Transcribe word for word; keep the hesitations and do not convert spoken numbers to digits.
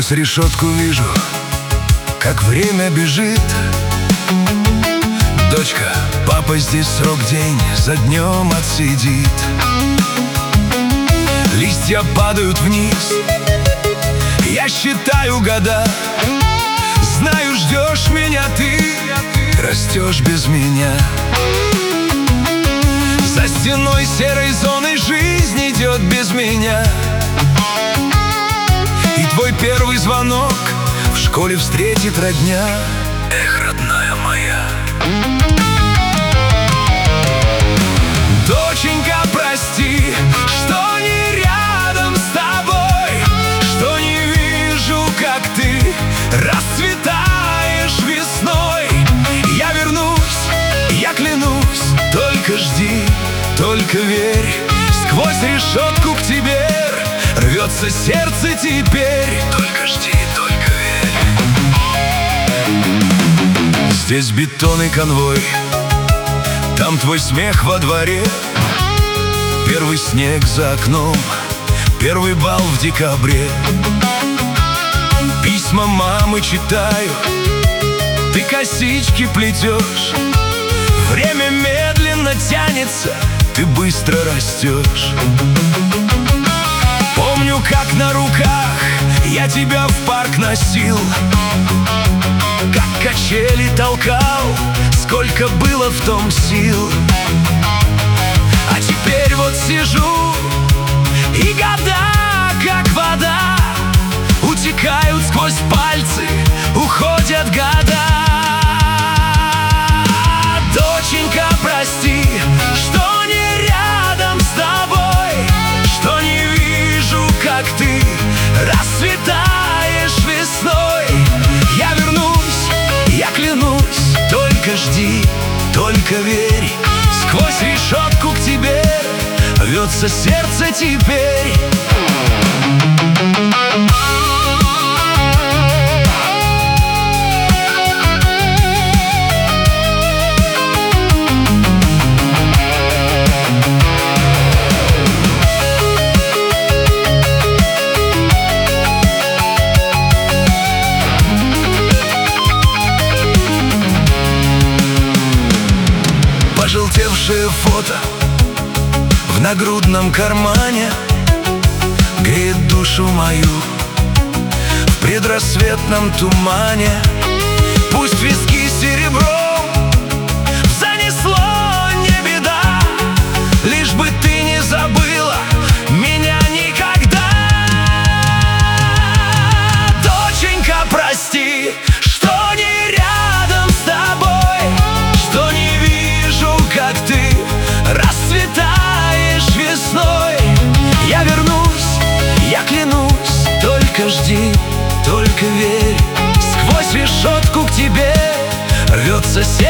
Сквозь решетку вижу, как время бежит. Дочка, папа здесь срок день за днем отсидит. Листья падают вниз, я считаю года. Знаю, ждешь меня ты, растешь без меня. За стеной серой зоны жизнь идет без меня. И твой первый звонок в школе встретит родня. Эх, родная моя. Доченька, прости, что не рядом с тобой, что не вижу, как ты расцветаешь весной. Я вернусь, я клянусь, только жди, только верь. Сквозь решетку к тебе рвется сердце теперь. Только жди, только верь. Здесь бетон и конвой, там твой смех во дворе. Первый снег за окном, первый бал в декабре. Письма мамы читаю, ты косички плетешь. Время медленно тянется, ты быстро растешь. Помню, как на руках я тебя в парк носил, как качели толкал, сколько было в том сил. А теперь вот сижу, и года, как вода, утекают сквозь пальцы, уходят года. Доченька, прости, что не рядом с тобой, что не вижу, как ты расцветаешь весной. Я вернусь, я клянусь, только жди, только верь. Сквозь решетку к тебе рвется сердце теперь. Пожелтевшее фото в нагрудном кармане греет душу мою в предрассветном тумане. Пусть виски серебром занесло, не беда, лишь бы ты не забыла меня никогда. Доченька, прости, что не рядом с тобой, что не вижу, как ты расцветаешь весной. Я вернусь, я клянусь, только жди, только верь. Сквозь решетку к тебе рвется сердце